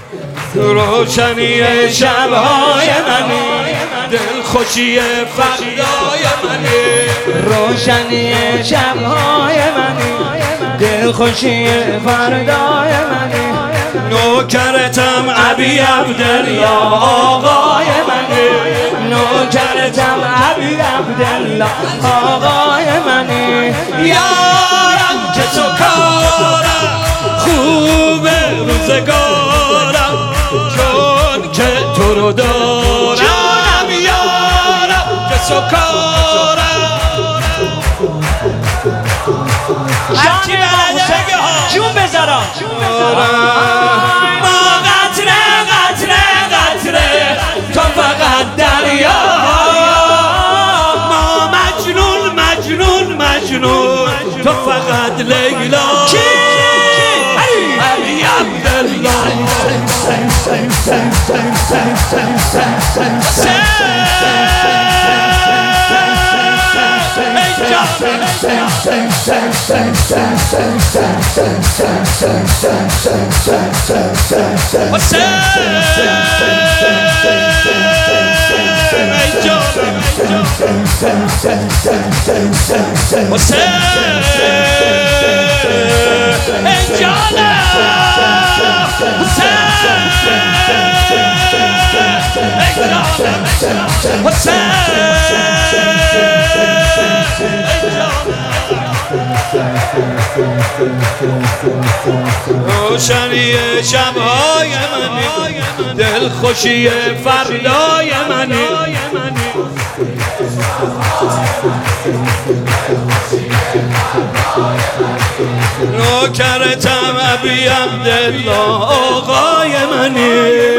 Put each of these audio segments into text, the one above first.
روشنی شبهای منی، دلخوشی فردای منی. روشنی شبهای منی، دلخوشی فردای منی. نوکرتم ابی عبدالله آقای منی، نوکرتم ابی عبدالله آقای منی. یارم که تو کارم خوبه روزگارم، چون که تو رو دارم. یارم که تو کارم هرچی بلده بگه ها جون بذارم. ما قطره قطره قطره تو فقط دریا، ما مجنون مجنون مجنون تو فقط لیلا. ابی عبدالله روشنی شبهای منی، دلخوشی فردای منی. نوکرتم ابی عبدالله آقای منی.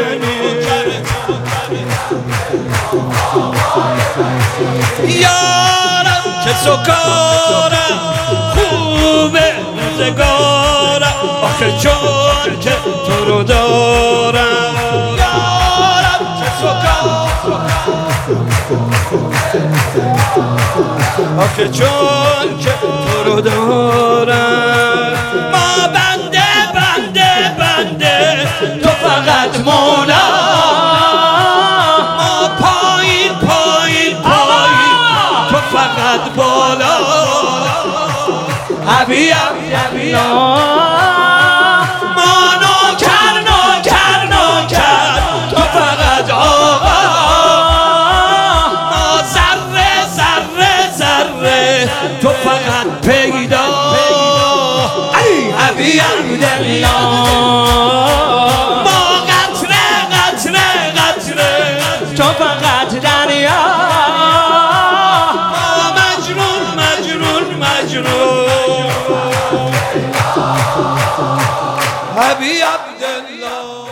یارم که سکارم خوبه روزگارم، آخه چون که تو رو دارم. یارم که سکارم آخه چون که تو رو دارم. ما بنده بنده بنده تو فقط مولا، ما پایین پایین پایین تو فقط بالا. ابی عبدالله ما نوکر نوکر نوکر تو فقط آقا، ما ذره ذره ذره تو فقط پیدا. ابی عبدالله ما قطره قطره قطره تو فقط دریا، ما مجنون مجنون مجنون. ابی عبدالله